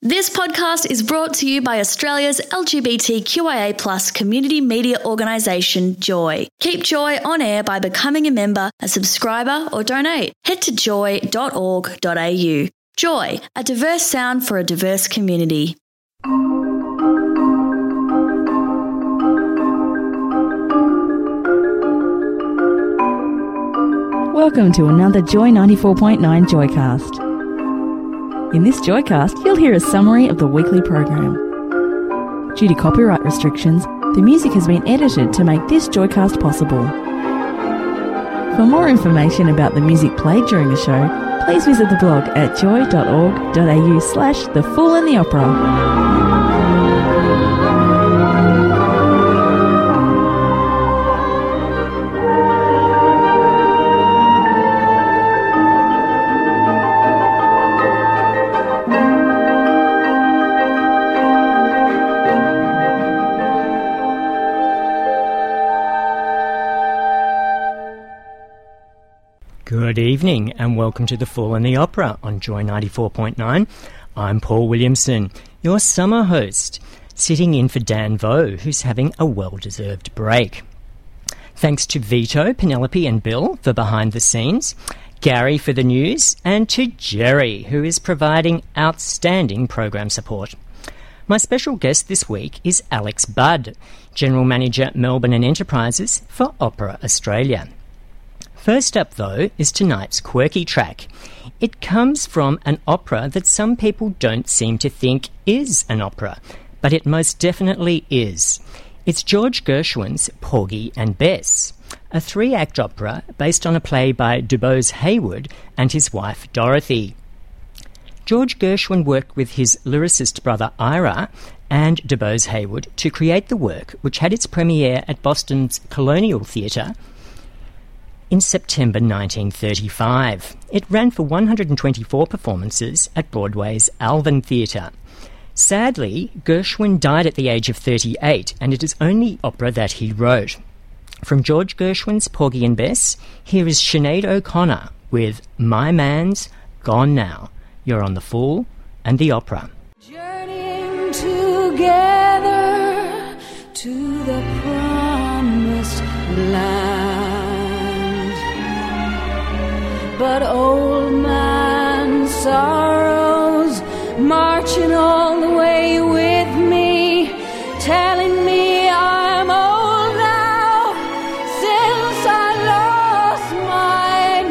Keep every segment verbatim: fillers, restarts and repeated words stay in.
This podcast is brought to you by Australia's L G B T Q I A plus community media organisation, Joy. Keep Joy on air by becoming a member, a subscriber or donate. Head to joy dot org dot a u. Joy, a diverse sound for a diverse community. Welcome to another Joy ninety-four point nine Joycast. In this Joycast, you'll hear a summary of the weekly program. Due to copyright restrictions, the music has been edited to make this Joycast possible. For more information about the music played during the show, please visit the blog at joy dot org dot a u slash The Fool and the Opera. Good evening and welcome to The Fool and the Opera on Joy ninety-four point nine. I'm Paul Williamson, your summer host, sitting in for Dan Vo, who's having a well-deserved break. Thanks to Vito, Penelope and Bill for behind the scenes, Gary for the news, and to Jerry, who is providing outstanding program support. My special guest this week is Alex Budd, General Manager, Melbourne and Enterprises for Opera Australia. First up, though, is tonight's quirky track. It comes from an opera that some people don't seem to think is an opera, but it most definitely is. It's George Gershwin's Porgy and Bess, a three-act opera based on a play by Dubose Heywood and his wife Dorothy. George Gershwin worked with his lyricist brother Ira and Dubose Heywood to create the work, which had its premiere at Boston's Colonial Theatre in September nineteen thirty-five. It ran for one hundred twenty-four performances at Broadway's Alvin Theatre. Sadly, Gershwin died at the age of thirty-eight, and it is only opera that he wrote. From George Gershwin's Porgy and Bess, here is Sinead O'Connor with My Man's Gone Now. You're on The Fool and the Opera. Journeying together to the promised land. But old man sorrows marching all the way with me, telling me I'm old now since I lost my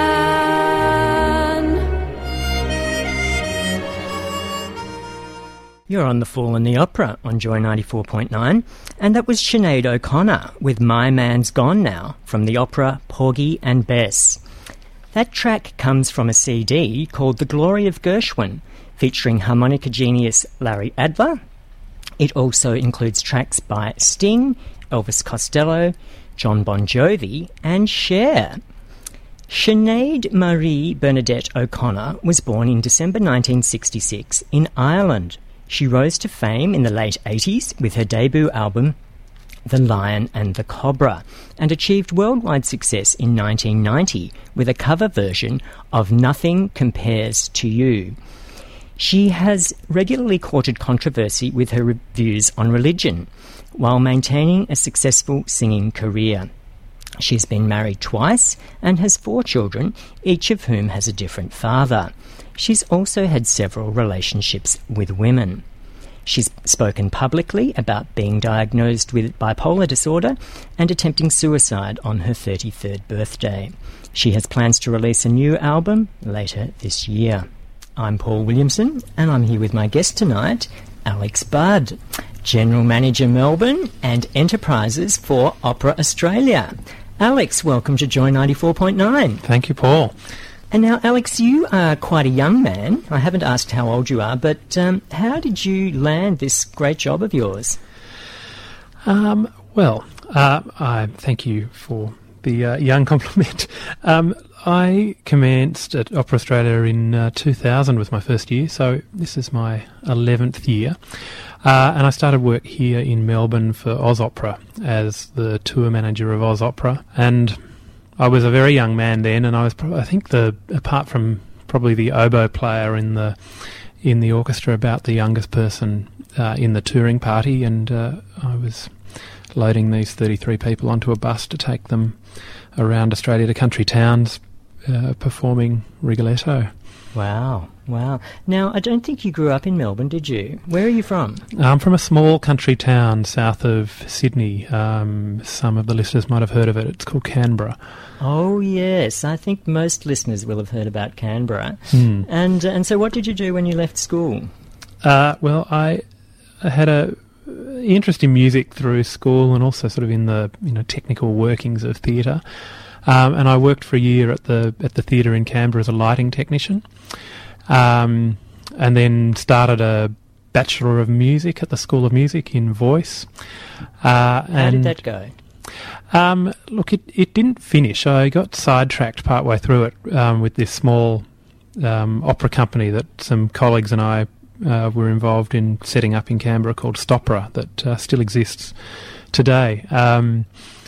man. You're on The Fool and the Opera on Joy ninety-four point nine, and that was Sinead O'Connor with My Man's Gone Now from the opera Porgy and Bess. That track comes from a C D called The Glory of Gershwin, featuring harmonica genius Larry Adler. It also includes tracks by Sting, Elvis Costello, John Bon Jovi, and Cher. Sinead Marie Bernadette O'Connor was born in December nineteen sixty-six in Ireland. She rose to fame in the late eighties with her debut album The Lion and the Cobra, and achieved worldwide success in nineteen ninety with a cover version of Nothing Compares to You. She has regularly courted controversy with her reviews on religion, while maintaining a successful singing career. She's been married twice and has four children, each of whom has a different father. She's also had several relationships with women. She's spoken publicly about being diagnosed with bipolar disorder and attempting suicide on her thirty-third birthday. She has plans to release a new album later this year. I'm Paul Williamson, and I'm here with my guest tonight, Alex Budd, General Manager, Melbourne and Enterprises for Opera Australia. Alex, welcome to Joy ninety-four point nine. Thank you, Paul. And now, Alex, you are quite a young man. I haven't asked how old you are, but um, how did you land this great job of yours? Um, well, uh, I thank you for the uh, young compliment. Um, I commenced at Opera Australia in uh, two thousand was my first year, so this is my eleventh year. Uh, and I started work here in Melbourne for Oz Opera as the tour manager of Oz Opera. And I was a very young man then, and I was, pro- I think, the apart from probably the oboe player in the in the orchestra about the youngest person uh, in the touring party, and uh, I was loading these thirty-three people onto a bus to take them around Australia to country towns uh, performing Rigoletto. Wow, wow. Now, I don't think you grew up in Melbourne, did you? Where are you from? I'm from a small country town south of Sydney. Um, some of the listeners might have heard of it. It's called Canberra. Oh, yes. I think most listeners will have heard about Canberra. Hmm. And and so what did you do when you left school? Uh, well, I, I had a interest in music through school, and also sort of in the you know technical workings of theatre. Um, and I worked for a year at the at the theatre in Canberra as a lighting technician, um, and then started a Bachelor of Music at the School of Music in voice. Uh, How and, did that go? Um, look, it, it didn't finish. I got sidetracked partway through it um, with this small um, opera company that some colleagues and I uh, were involved in setting up in Canberra called Stopera, that uh, still exists today. Um,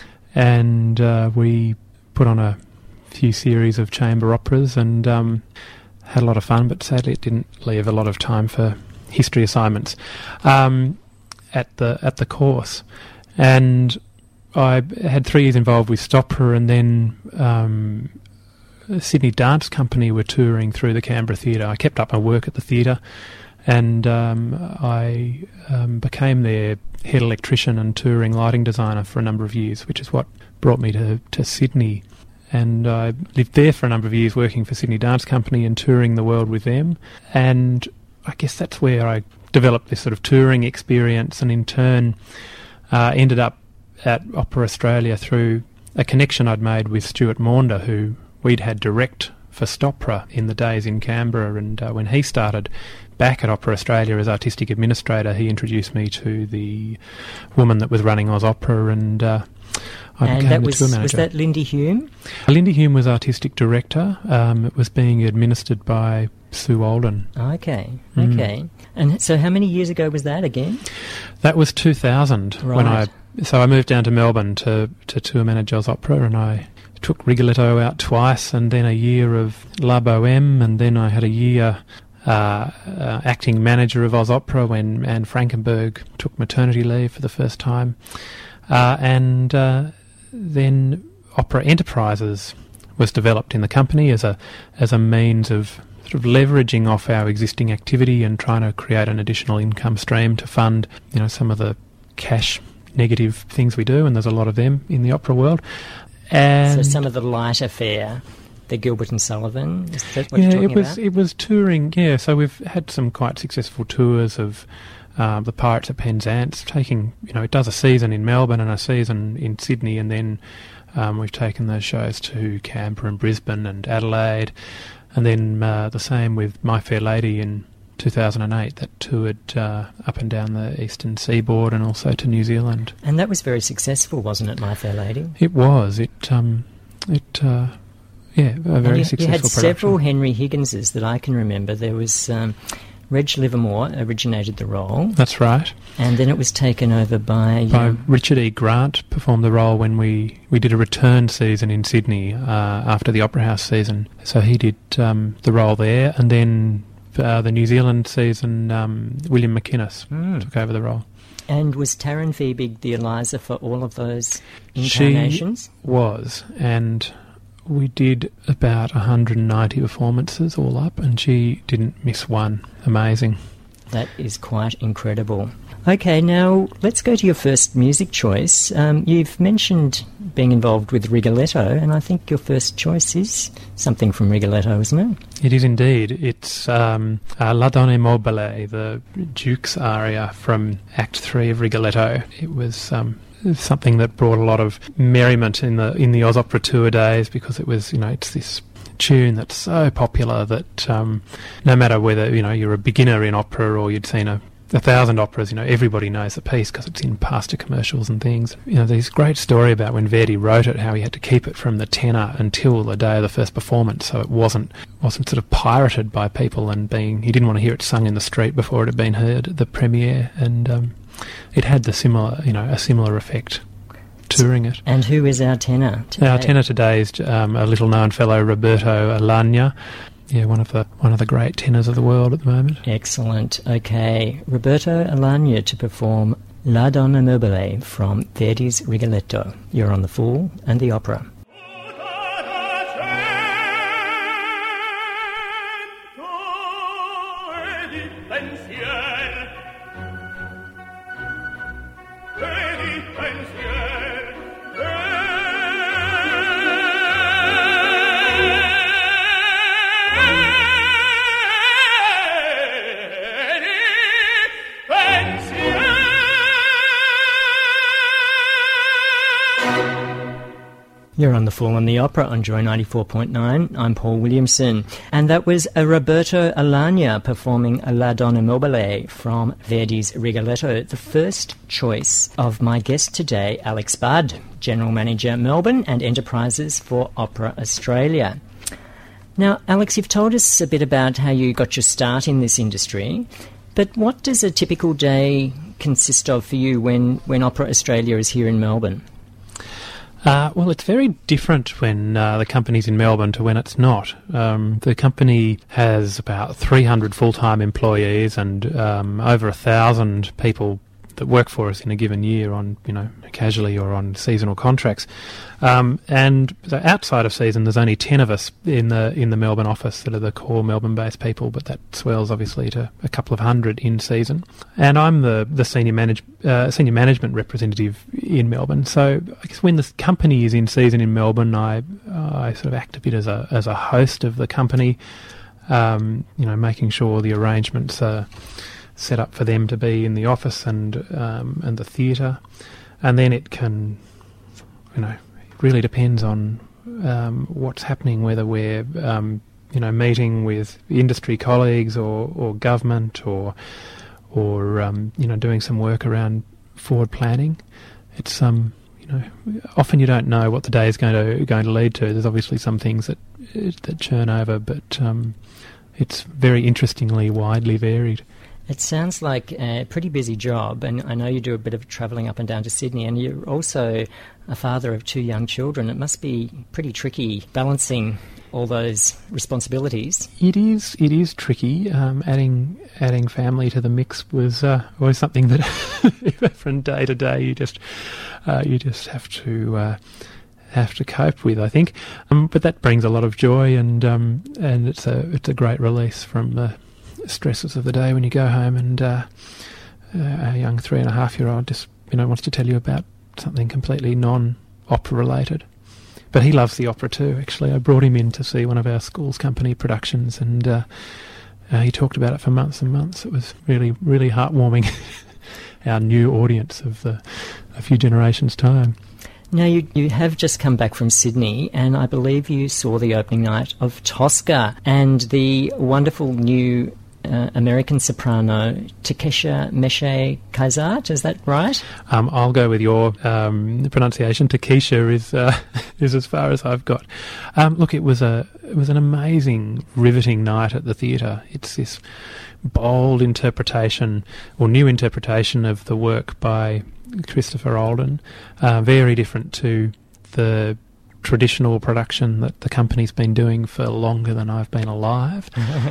and uh, we put on a few series of chamber operas and um, had a lot of fun, but sadly it didn't leave a lot of time for history assignments um, at the at the course. And I had three years involved with Stopera, and then um, Sydney Dance Company were touring through the Canberra Theatre. I kept up my work at the theatre, and um, I um, became their head electrician and touring lighting designer for a number of years, which is what brought me to, to Sydney. And I lived there for a number of years working for Sydney Dance Company and touring the world with them. And I guess that's where I developed this sort of touring experience, and in turn uh, ended up at Opera Australia through a connection I'd made with Stuart Maunder, who we'd had direct for Stopera in the days in Canberra. And uh, when he started back at Opera Australia as artistic administrator, he introduced me to the woman that was running Oz Opera, and uh, I and became that the was, tour manager. was that Lindy Hume? Lindy Hume was artistic director. Um, it was being administered by Sue Olden. Okay, Mm. okay. And so how many years ago was that again? That was two thousand. Right. When I so I moved down to Melbourne to to tour manage Oz Opera, and I took Rigoletto out twice, and then a year of La Boheme, and then I had a year uh, uh, acting manager of Oz Opera when Anne Frankenberg took maternity leave for the first time, uh, and uh, then Opera Enterprises was developed in the company as a as a means of sort of leveraging off our existing activity and trying to create an additional income stream to fund, you know, some of the cash negative things we do, and there's a lot of them in the opera world. And so some of the lighter fare, the Gilbert and Sullivan, is that what yeah, you're talking it was about? it was touring. Yeah, so we've had some quite successful tours of uh, the Pirates at Penzance, taking, you know, it does a season in Melbourne and a season in Sydney, and then um, we've taken those shows to Canberra and Brisbane and Adelaide. And then uh, the same with My Fair Lady in two thousand eight, that toured uh, up and down the eastern seaboard and also to New Zealand. And that was very successful, wasn't it, My Fair Lady? It was. It, um, it, uh, yeah, a very and you, successful you had production. several Henry Higginses that I can remember. There was um, Reg Livermore originated the role. That's right. And then it was taken over by... By Um, Richard E. Grant performed the role when we, we did a return season in Sydney uh, after the Opera House season. So he did um, the role there, and then uh, the New Zealand season, um, William McInnes Mm. took over the role. and was Taryn Fiebig the Eliza for all of those incarnations? She was, and we did about one hundred ninety performances all up, and she didn't miss one. Amazing. That is quite incredible. Okay, now let's go to your first music choice. Um, you've mentioned being involved with Rigoletto, and I think your first choice is something from Rigoletto, isn't it? It is indeed. It's um, uh, La Donna Mobile, the Duke's aria from Act Three of Rigoletto. It was um, something that brought a lot of merriment in the in the Oz Opera tour days, because it was, you know, it's this tune that's so popular that um, no matter whether, you know, you're a beginner in opera or you'd seen a a thousand operas, you know, everybody knows the piece because it's in pasta commercials and things. You know, there's a great story about when Verdi wrote it, how he had to keep it from the tenor until the day of the first performance, so it wasn't wasn't sort of pirated by people, and being he didn't want to hear it sung in the street before it had been heard at the premiere, and um, it had the similar, you know, a similar effect touring it. And who is our tenor today? Our tenor today is um, a little-known fellow, Roberto Alagna. yeah, one of the one of the great tenors of the world at the moment. Excellent. Okay, Roberto Alagna to perform La Donna Mobile from Verdi's Rigoletto. You're on The Fool and the Opera. You're on The Fool and the Opera on Joy ninety-four point nine. I'm Paul Williamson. And that was a Roberto Alagna performing La Donna Mobile from Verdi's Rigoletto, the first choice of my guest today, Alex Budd, General Manager, Melbourne and Enterprises for Opera Australia. Now, Alex, you've told us a bit about how you got your start in this industry, but what does a typical day consist of for you when, when Opera Australia is here in Melbourne? Uh, well, it's very different when uh, the company's in Melbourne to when it's not. Um, the company has about three hundred full-time employees and um, over a thousand people that work for us in a given year on, you know, casually or on seasonal contracts. Um, and so outside of season, there's only ten of us in the in the Melbourne office that are the core Melbourne-based people, but that swells obviously to a couple of hundred in season. And I'm the the senior manage uh, senior management representative in Melbourne. So I guess when the company is in season in Melbourne, I uh, I sort of act a bit as a as a host of the company, um, you know, making sure the arrangements are set up for them to be in the office and um, and the theatre, and then it can, you know, it really depends on um, what's happening, whether we're um, you know meeting with industry colleagues or, or government or or um, you know doing some work around forward planning. It's um you know often you don't know what the day is going to going to lead to. There's obviously some things that that churn over, but um, it's very interestingly widely varied. It sounds like a pretty busy job, and I know you do a bit of travelling up and down to Sydney, and you're also a father of two young children. It must be pretty tricky balancing all those responsibilities. It is. It is tricky. Um, adding adding family to the mix was uh, was something that from day to day you just uh, you just have to uh, have to cope with, I think. Um, but that brings a lot of joy, and um, and it's a it's a great release from the stresses of the day when you go home and uh, uh, a young three and a half year old just you know wants to tell you about something completely non-opera related. But he loves the opera too. Actually, I brought him in to see one of our school's company productions, and uh, uh, he talked about it for months and months. It was really, really heartwarming. Our new audience of the, a few generations' time. Now, you, you have just come back from Sydney, and I believe you saw the opening night of Tosca and the wonderful new uh, American soprano Takesha Meshe-Kazat. Is that right? Um, I'll go with your um, pronunciation. Takesha is uh, is as far as I've got. Um, look, it was a it was an amazing, riveting night at the theatre. It's this bold interpretation or new interpretation of the work by Christopher Olden, uh, very different to the traditional production that the company's been doing for longer than I've been alive.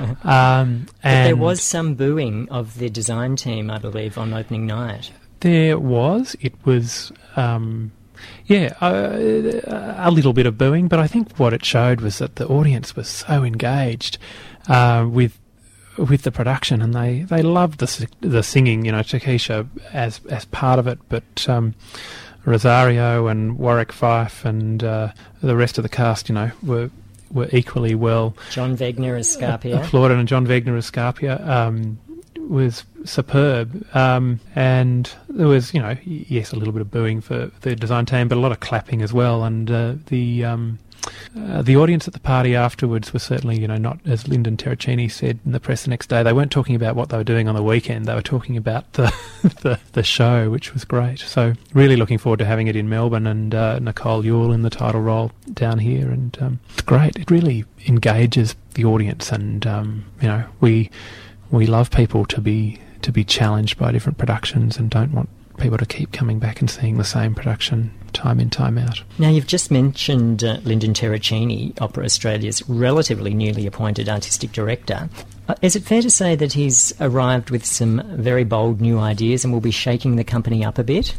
um, but and there was some booing of the design team, I believe, on opening night. There was. It was, um, yeah, uh, a little bit of booing, but I think what it showed was that the audience was so engaged uh, with with the production, and they, they loved the the singing, you know, Takesha as as part of it, but um, Rosario and Warwick Fife and uh, the rest of the cast, you know, were were equally well. John Wegner as Scarpia. Applauded, and John Wegner as Scarpia um, was superb. Um, and there was, you know, yes, a little bit of booing for the design team, but a lot of clapping as well, and uh, the... Um, Uh, the audience at the party afterwards was certainly, you know, not, as Lyndon Terracini said in the press the next day, they weren't talking about what they were doing on the weekend, they were talking about the the, the show, which was great. So really looking forward to having it in Melbourne, and uh, Nicole Yule in the title role down here, and um, it's great. It really engages the audience, and, um, you know, we we love people to be to be challenged by different productions and don't want people to keep coming back and seeing the same production time in, time out. Now, you've just mentioned uh, Lyndon Terracini, Opera Australia's relatively newly appointed artistic director. Uh, is it fair to say that he's arrived with some very bold new ideas and will be shaking the company up a bit?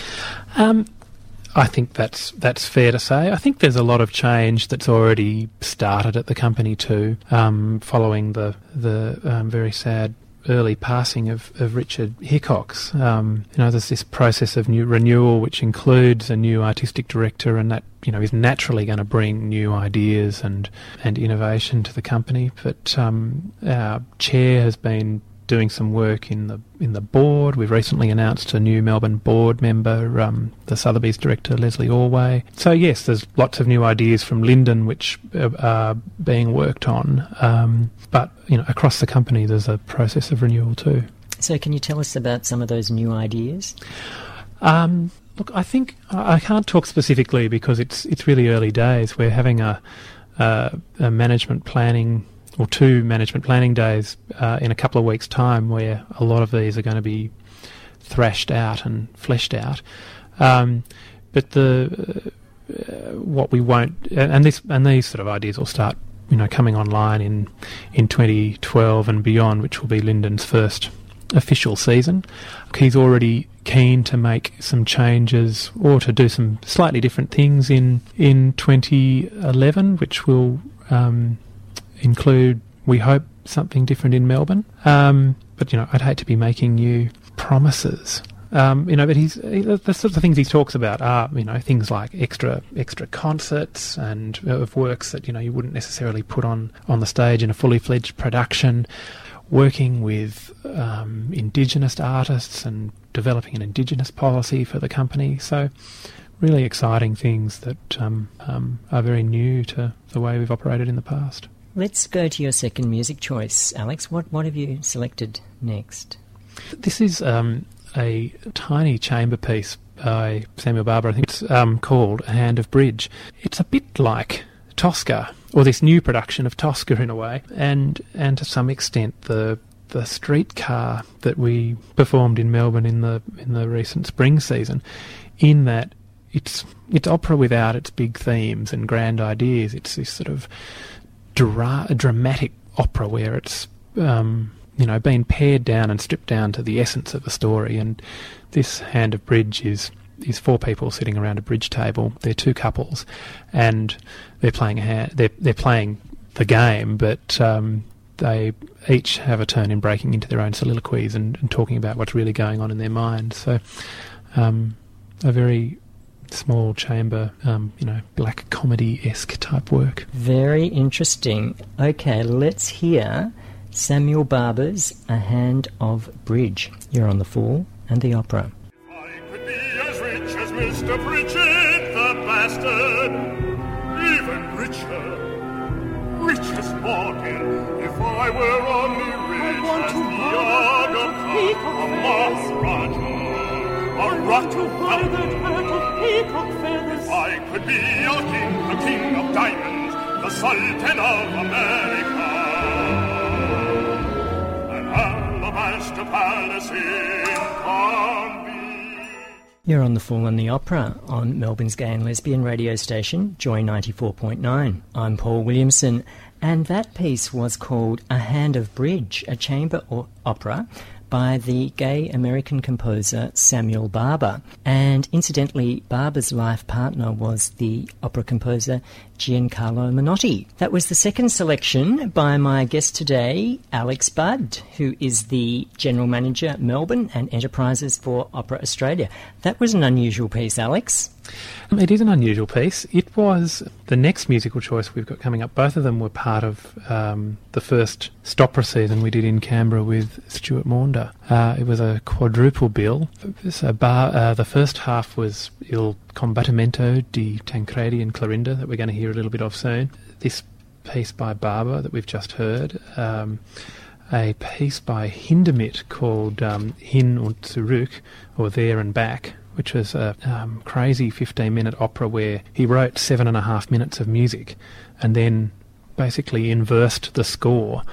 Um, I think that's that's fair to say. I think there's a lot of change that's already started at the company too, um, following the the um, very sad early passing of, of Richard Hickox. Um, you know, there's this process of new renewal which includes a new artistic director, and that, you know, is naturally going to bring new ideas and, and innovation to the company. But um, our chair has been doing some work in the in the board. We've recently announced a new Melbourne board member, um, the Sotheby's director, Leslie Orway. So yes, there's lots of new ideas from Lyndon which are being worked on. Um, but you know, across the company, there's a process of renewal too. So can you tell us about some of those new ideas? Um, look, I think I can't talk specifically because it's it's really early days. We're having a, a, a management planning. or two management planning days uh, in a couple of weeks' time, where a lot of these are going to be thrashed out and fleshed out. Um, but the uh, what we won't, and this and these sort of ideas will start, you know, coming online in in twenty twelve and beyond, which will be Lyndon's first official season. He's already keen to make some changes or to do some slightly different things in in twenty eleven, which will Um, include, we hope, something different in Melbourne. Um, but, you know, I'd hate to be making you promises. Um, you know, but he's he, the sort of things he talks about are, you know, things like extra extra concerts and uh, of works that, you know, you wouldn't necessarily put on, on the stage in a fully fledged production, working with um, Indigenous artists and developing an Indigenous policy for the company. So really exciting things that um, um, are very new to the way we've operated in the past. Let's go to your second music choice, Alex. What what have you selected next? This is um, a tiny chamber piece by Samuel Barber. I think it's um, called A Hand of Bridge. It's a bit like Tosca, or this new production of Tosca in a way, and and to some extent the the streetcar that we performed in Melbourne in the in the recent spring season, in that it's it's opera without its big themes and grand ideas. It's this sort of Dra- a dramatic opera where it's um, you know, been pared down and stripped down to the essence of the story. And this Hand of Bridge is is four people sitting around a bridge table. They're two couples, and they're playing a hand. They're they're playing the game, but um, they each have a turn in breaking into their own soliloquies and, and talking about what's really going on in their mind. So, um, a very small chamber, um, you know, black comedy-esque type work. Very interesting. Okay, let's hear Samuel Barber's A Hand of Bridge. You're on The Fool and the Opera. If I could be as rich as Mister Pritchett the Bastard, even richer, rich as Morgan, if I were only rich as the Aga Maharaja. A rock to buy the turtle peacock feathers. If I could be a king, a king of diamonds, the Sultan of America, an alabaster palace in Palm Beach. You're on The Fool and the Opera on Melbourne's gay and lesbian radio station, Joy ninety-four point nine. I'm Paul Williamson, and that piece was called A Hand of Bridge, a chamber or opera by the gay American composer Samuel Barber. And incidentally, Barber's life partner was the opera composer Giancarlo Menotti. That was the second selection by my guest today, Alex Budd, who is the General Manager, Melbourne and Enterprises for Opera Australia. That was an unusual piece, Alex. It is an unusual piece. It was the next musical choice we've got coming up. Both of them were part of um, the first Stopera season we did in Canberra with Stuart Maunder. Uh, it was a quadruple bill. So bar, uh, the first half was Il Combattimento di Tancredi and Clorinda, that we're going to hear a little bit of soon. This piece by Barber that we've just heard. Um, a piece by Hindemith called um, Hin und Zurück, or There and Back, which was a um, crazy fifteen-minute opera where he wrote seven and a half minutes of music and then basically inversed the score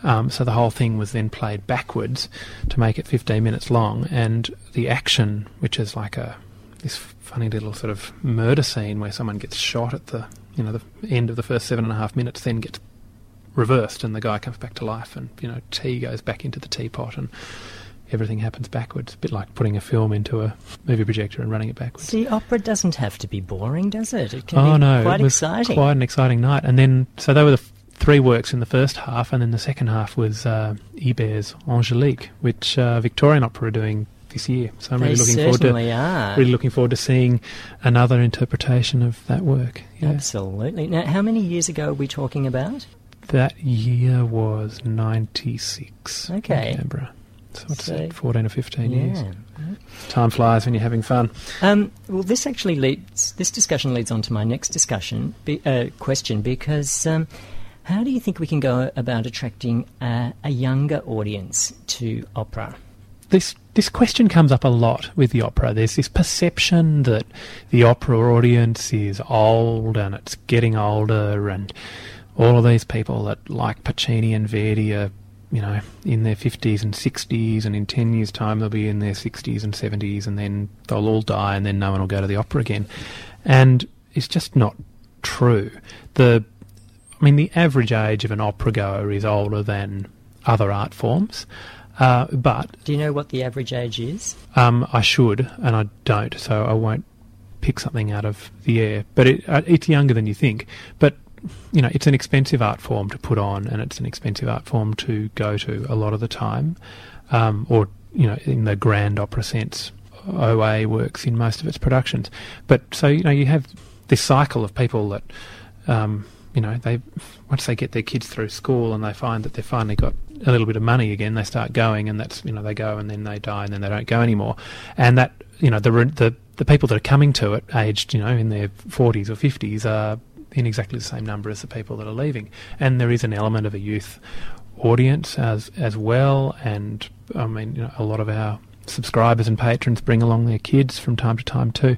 Um, so the whole thing was then played backwards to make it fifteen minutes long, and the action, which is like a this funny little sort of murder scene where someone gets shot at the you know the end of the first seven and a half minutes, then gets reversed and the guy comes back to life, and you know tea goes back into the teapot and everything happens backwards. A bit like putting a film into a movie projector and running it backwards. See, opera doesn't have to be boring, does it? It can oh, be no, quite it was exciting. Quite an exciting night. And then, so they were the f- three works in the first half, and then the second half was uh, Ibert's Angélique, which uh, Victorian Opera are doing this year. So I'm They really looking forward to certainly are. really looking forward to seeing another interpretation of that work. Yeah. Absolutely. Now, how many years ago are we talking about? That year was ninety-six. Okay. In Canberra. So what's So- that, fourteen or fifteen Yeah. years? Time flies when you're having fun. Um, well, this actually leads. This discussion leads on to my next discussion be, uh, question because um, how do you think we can go about attracting uh, a younger audience to opera? This this question comes up a lot with the opera. There's this perception that the opera audience is old and it's getting older, and all of these people that like Puccini and Verdi are, you know, in their fifties and sixties, and in ten years' time they'll be in their sixties and seventies, and then they'll all die, and then no one will go to the opera again. And it's just not true. The, I mean, the average age of an opera goer is older than other art forms, uh, but Do you know what the average age is? um, I should, and I don't, so I won't pick something out of the air. But it, uh, it's younger than you think. But you know, it's an expensive art form to put on, and it's an expensive art form to go to a lot of the time, um, or, you know, in the grand opera sense, O A works in most of its productions. But so, you know, you have this cycle of people that, um, you know, they once they get their kids through school and they find that they've finally got a little bit of money again, they start going, and that's, you know, they go and then they die and then they don't go anymore. And that, you know, the the the people that are coming to it, aged, you know, in their forties or fifties, are in exactly the same number as the people that are leaving. And there is an element of a youth audience as as well, and I mean, you know, a lot of our subscribers and patrons bring along their kids from time to time too.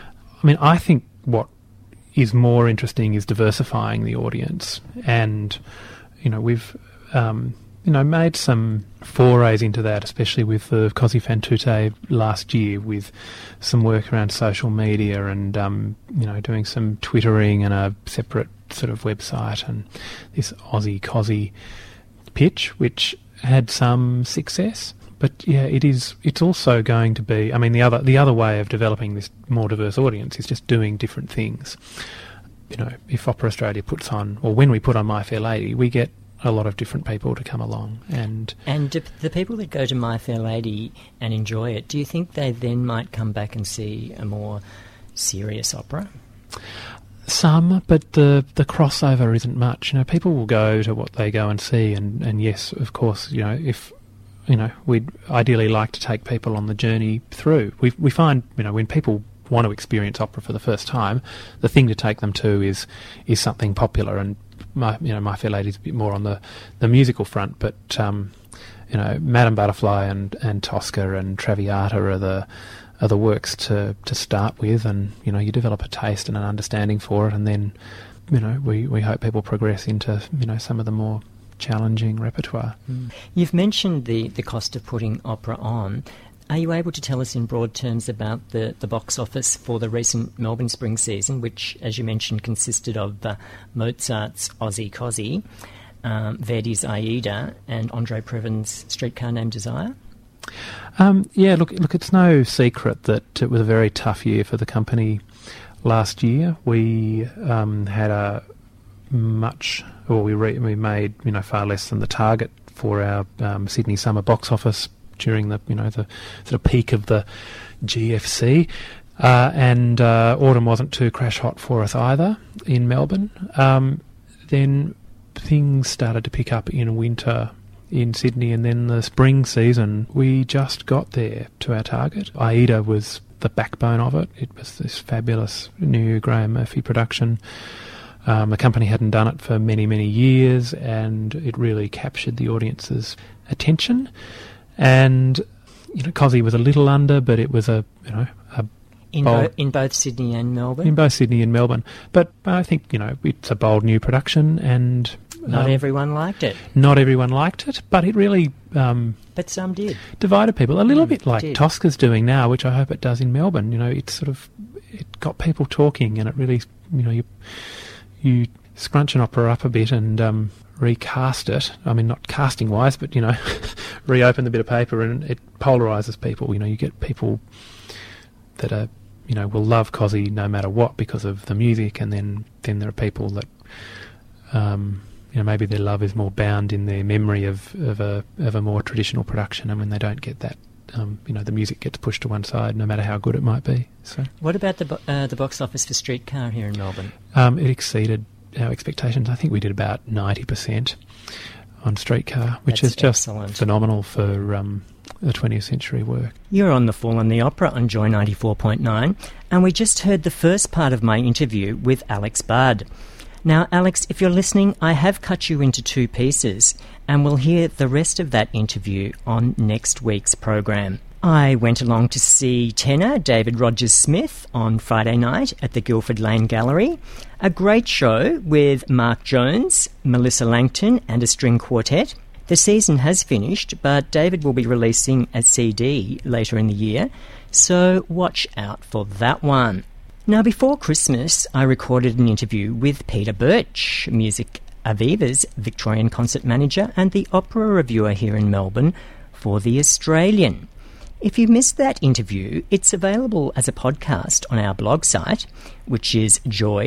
I mean, I think what is more interesting is diversifying the audience, and you know, we've um, you know made some forays into that, especially with the Così fan tutte last year, with some work around social media and um, you know doing some twittering and a separate sort of website, and this Aussie Così pitch, which had some success. But yeah, it is. It's also going to be. I mean, the other the other way of developing this more diverse audience is just doing different things. You know, if Opera Australia puts on, or when we put on My Fair Lady, we get a lot of different people to come along. And And do the people that go to My Fair Lady and enjoy it, do you think they then might come back and see a more serious opera? some, but the the crossover isn't much. You know, people will go to what they go and see, and, and yes, of course, you know, if you know, we'd ideally like to take people on the journey through. We we find, you know, when people want to experience opera for the first time, the thing to take them to is is something popular. And my, you know, My Fair Lady's a bit more on the, the musical front, but um, you know, Madame Butterfly and, and Tosca and Traviata are the are the works to, to start with, and you know, you develop a taste and an understanding for it, and then you know, we, we hope people progress into, you know, some of the more challenging repertoire. Mm. You've mentioned the, the cost of putting opera on. Are you able to tell us in broad terms about the, the box office for the recent Melbourne Spring season, which, as you mentioned, consisted of uh, Mozart's Ozzy Cosy, um, Verdi's Aida, and Andre Previn's Streetcar Named Desire? Um, yeah, look, look, it's no secret that it was a very tough year for the company last year. We um, had a much, or we re- we made you know far less than the target for our um, Sydney summer box office during the you know the sort of peak of the G F C, uh, and uh, autumn wasn't too crash hot for us either in Melbourne. Um, then things started to pick up in winter in Sydney, and then the spring season we just got there to our target. Aida was the backbone of it. It was this fabulous new Graham Murphy production. Um, the company hadn't done it for many, many years, and it really captured the audience's attention. And you know, Cosy was a little under, but it was a you know a in, bold, bo- in both Sydney and Melbourne. in both Sydney and Melbourne. But I think you know it's a bold new production, and Not Um, everyone liked it, not everyone liked it, but it really um, but some did. divided people a little Mm, bit like did. Tosca's doing now, which I hope it does in Melbourne. You know, it sort of it got people talking, and it really, you know, you you scrunch an opera up a bit and um, recast it. I mean, not casting wise, but you know, reopen the bit of paper, and it polarises people. You know, you get people that are, you know, will love Cosy no matter what because of the music, and then then there are people that. Um, You know, maybe their love is more bound in their memory of, of a of a more traditional production, and when they don't get that, um, you know, the music gets pushed to one side, no matter how good it might be. So, What about the bo- uh, the box office for Streetcar here in Melbourne? um, it exceeded our expectations. I think we did about ninety percent on Streetcar, which That's is just excellent. phenomenal for um, a twentieth century work. You're on The Fall and the Opera on Joy ninety-four point nine, and we just heard the first part of my interview with Alex Budd. Now, Alex, if you're listening, I have cut you into two pieces, and we'll hear the rest of that interview on next week's program. I went along to see tenor David Rogers-Smith on Friday night at the Guildford Lane Gallery. A great show with Mark Jones, Melissa Langton and a string quartet. The season has finished, but David will be releasing a C D later in the year, so watch out for that one. Now, before Christmas, I recorded an interview with Peter Birch, Music Aviva's Victorian concert manager and the opera reviewer here in Melbourne for The Australian. If you missed that interview, it's available as a podcast on our blog site, which is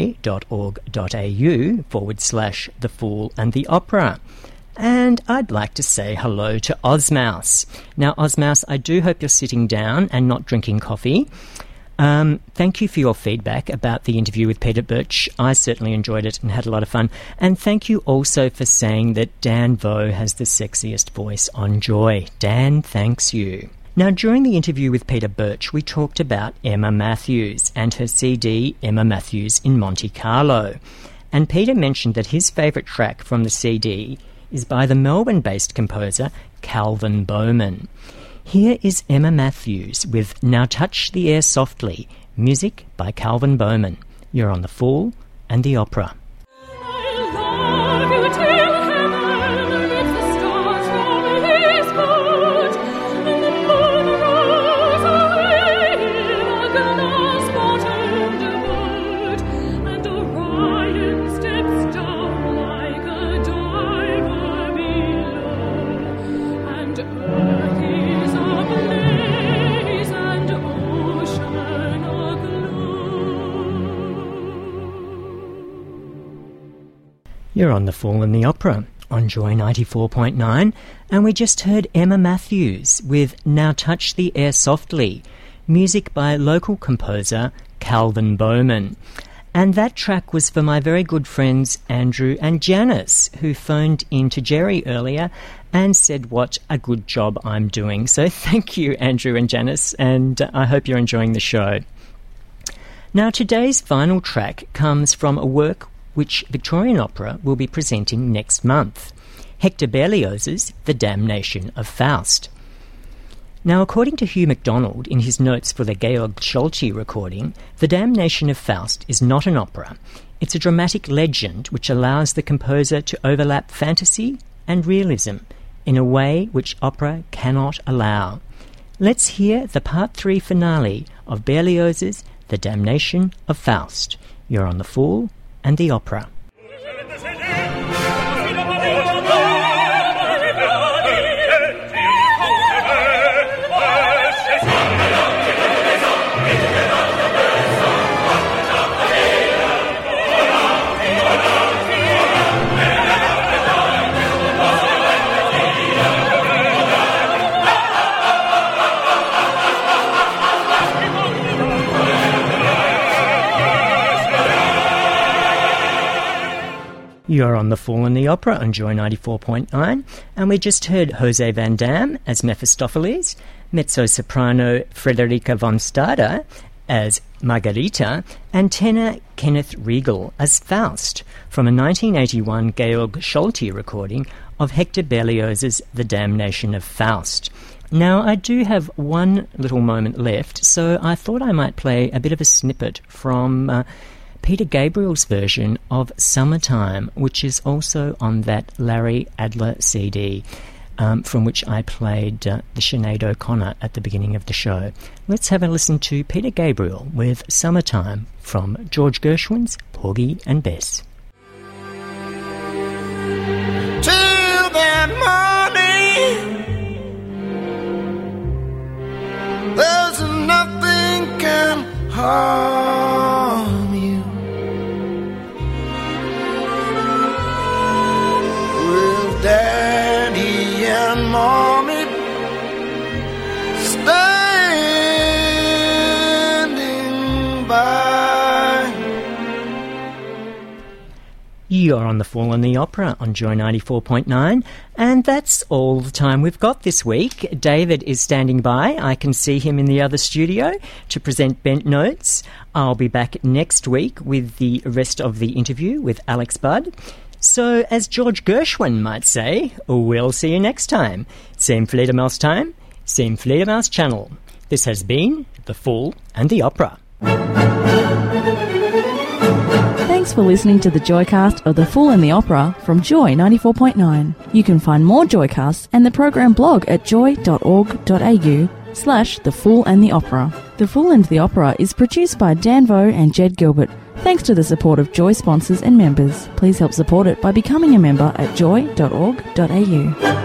joy.org.au forward slash The Fool and the Opera. And I'd like to say hello to Ozmouse. Now, Ozmouse, I do hope you're sitting down and not drinking coffee. Um, thank you for your feedback about the interview with Peter Birch. I certainly enjoyed it and had a lot of fun. And thank you also for saying that Dan Vo has the sexiest voice on Joy. Dan, thanks you. Now, during the interview with Peter Birch, we talked about Emma Matthews and her C D, Emma Matthews in Monte Carlo. And Peter mentioned that his favourite track from the C D is by the Melbourne-based composer Calvin Bowman. Here is Emma Matthews with Now Touch the Air Softly, music by Calvin Bowman. You're on The Fool and the Opera. You're on The Fool and the Opera on Joy ninety-four point nine, and we just heard Emma Matthews with Now Touch the Air Softly, music by local composer Calvin Bowman. And that track was for my very good friends Andrew and Janice, who phoned in to Jerry earlier and said what a good job I'm doing. So thank you, Andrew and Janice, and I hope you're enjoying the show. Now, today's final track comes from a work which Victorian Opera will be presenting next month, Hector Berlioz's The Damnation of Faust. Now, according to Hugh MacDonald in his notes for the Georg Scholti recording, The Damnation of Faust is not an opera. It's a dramatic legend which allows the composer to overlap fantasy and realism in a way which opera cannot allow. Let's hear the part three finale of Berlioz's The Damnation of Faust. You're on The Fool and the Opera. You're on The Fool and the Opera on Joy ninety-four point nine, and we just heard Jose Van Dam as Mephistopheles, mezzo-soprano Frederica von Stade as Margarita, and tenor Kenneth Riegel as Faust, from a nineteen eighty-one Georg Scholti recording of Hector Berlioz's The Damnation of Faust. Now, I do have one little moment left, so I thought I might play a bit of a snippet from uh, Peter Gabriel's version of Summertime, which is also on that Larry Adler C D, um, from which I played uh, the Sinead O'Connor at the beginning of the show. Let's have a listen to Peter Gabriel with Summertime from George Gershwin's Porgy and Bess. Till that morning, there's nothing can harm you. With Daddy and Mommy standing by. You're on The Fool and the Opera on Joy ninety-four point nine, and that's all the time we've got this week. David is standing by. I can see him in the other studio to present Bent Notes. I'll be back next week with the rest of the interview with Alex Budd. So, as George Gershwin might say, we'll see you next time. Same Fledermaus time, same Fledermaus channel. This has been The Fool and the Opera. Thanks for listening to the Joycast of The Fool and the Opera from Joy ninety-four point nine. You can find more Joycasts and the program blog at joy.org.au slash The Fool and the Opera. The Fool and the Opera is produced by Dan Vo and Jed Gilbert. Thanks to the support of Joy sponsors and members. Please help support it by becoming a member at joy.org.au.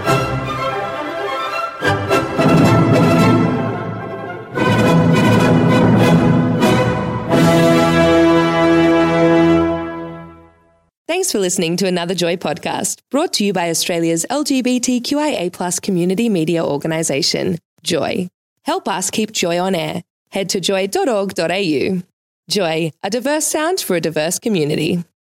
Thanks for listening to another Joy podcast, brought to you by Australia's L G B T Q I A plus community media organisation, Joy. Help us keep Joy on air. Head to joy dot org dot a u. Joy, a diverse sound for a diverse community.